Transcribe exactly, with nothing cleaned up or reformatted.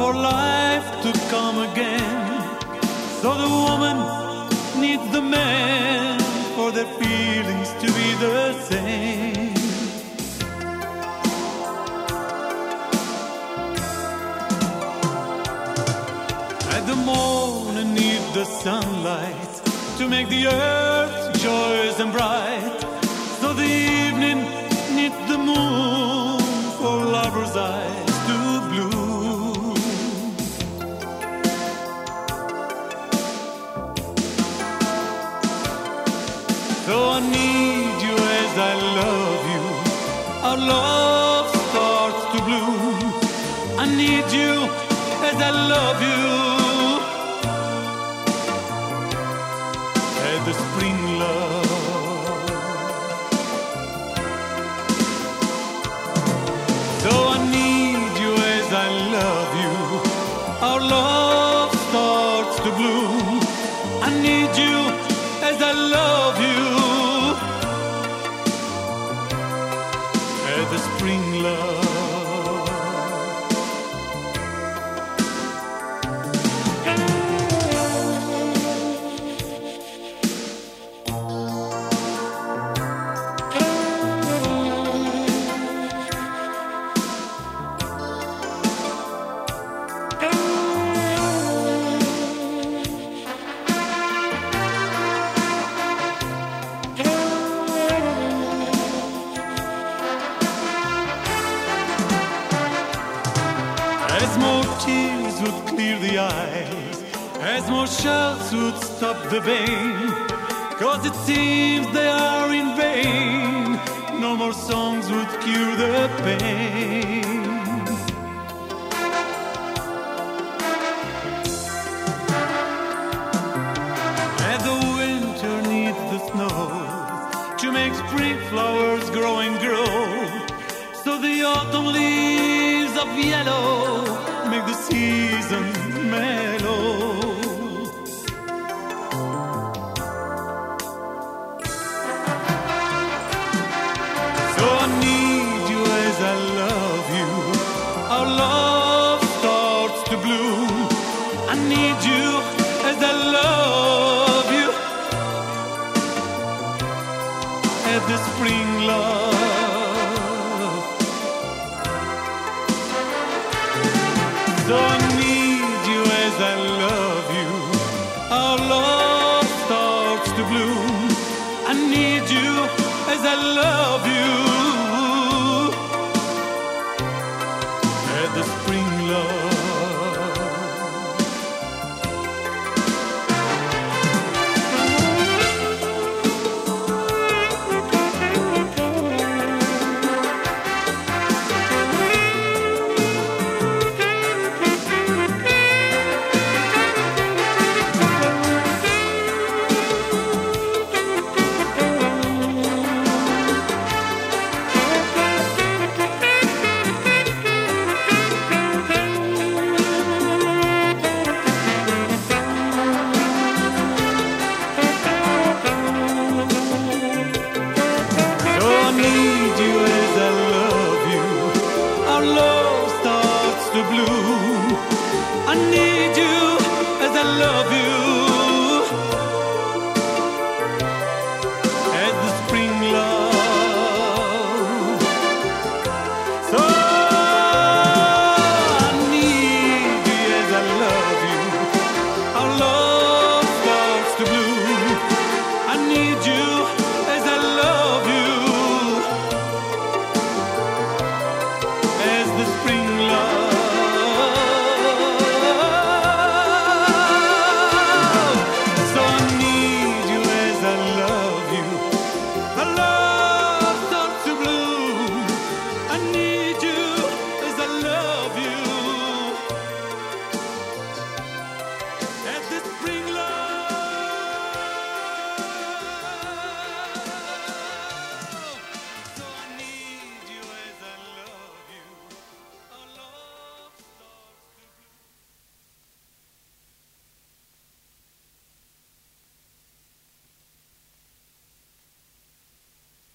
for life to come again. So the woman needs the man for their feelings to be the same. And the morning needs the sunlight to make the earth joyous and bright. So the evening needs the moon for lovers' eyes to bloom. So I need you as I love you. Our love starts to bloom. I need you as I love you. As the spring love. So I need you as I love you. Our love starts to bloom. I need you as I love you. As the spring love. As more tears would clear the eyes, as more shouts would stop the pain, 'cause it seems they are in vain. No more songs would cure the pain. And the winter needs the snow to make spring flowers grow and grow. So the autumn leaves of yellow make the season mellow. So I need you as I love you. Our love starts to bloom. I need you as I love you. As the spring love. So I need you as I love you. Our love starts to bloom. I need you as I love you. As the spring love. To bloom. I need you as I love you.